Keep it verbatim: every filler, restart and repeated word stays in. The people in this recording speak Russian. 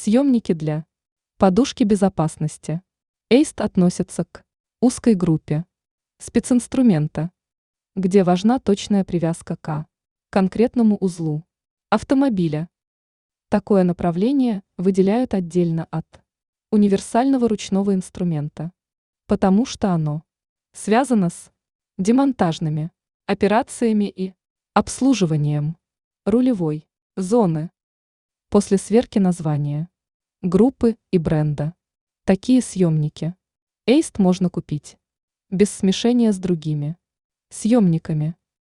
Съемники для подушки безопасности. эйст относится к узкой группе специнструмента, где важна точная привязка к конкретному узлу автомобиля. Такое направление выделяют отдельно от универсального ручного инструмента, потому что оно связано с демонтажными операциями и обслуживанием рулевой зоны. После сверки названия группы и бренда такие съемники эйст можно купить без смешения с другими съемниками.